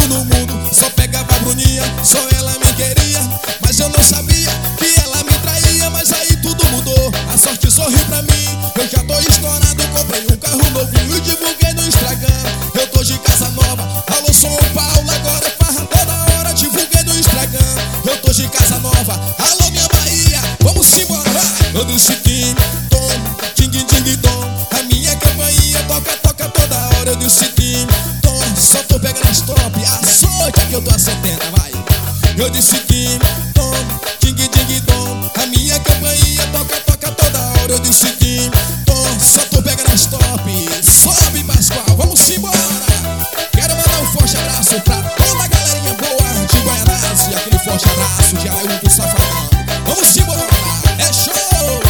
no mundo, só pegava a Bruninha, só ela me queria. Mas eu não sabia que ela me traía. Mas aí tudo mudou, a sorte sorriu pra mim. Eu já tô estourado, comprei um carro novinho e divulguei no Instagram. Eu tô de casa nova, alô São Paulo, agora é farra toda hora. Divulguei no Instagram, eu tô de casa nova, alô minha Bahia, vamos embora, vai! Eu disse tim, tom, ting, ting, tom. A minha campainha toca, toca toda hora. Eu disse tim, tom, só tô pegando as top. A sorte é que eu tô a 70, vai! Eu disse tim, tom, ting, ting, tom. A minha campainha toca, toca toda hora. Eu disse tim, tom, só tô pegando as top. Sobe Pascoal, vamos embora! Quero mandar um forte abraço pra toda a galerinha boa de Guaianazes. E aquele forte abraço de Alailton do Safadão. Vamos embora, é show!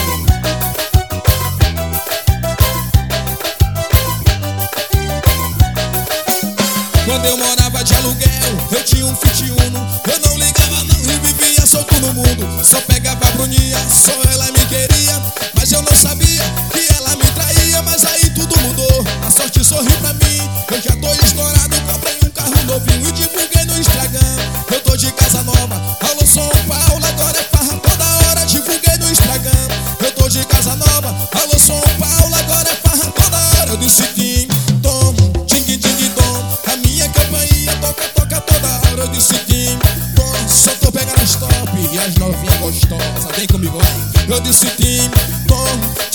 Quando eu morava de aluguel, eu tinha um Fit Uno. Eu não ligava não e vivia solto no mundo. Só pegava a Bruninha, só ela me queria. Mas eu não sabia que ela me traía. Mas aí tudo mudou, a sorte sorriu pra mim. Eu já tô estourado, comprei um carro novinho e divulguei no Instagram. Eu tô de casa nova, alô São Paulo, agora é farra toda hora. Divulguei no Instagram. Eu tô de casa nova, alô São Paulo, agora é farra toda hora. Eu disse tim, tom, ting, ting, tom. A minha campainha toca, toca toda hora. Eu disse tim, tom, só tô pegando as top. E as novinhas gostosas, vem comigo aí. Eu disse tim, tom,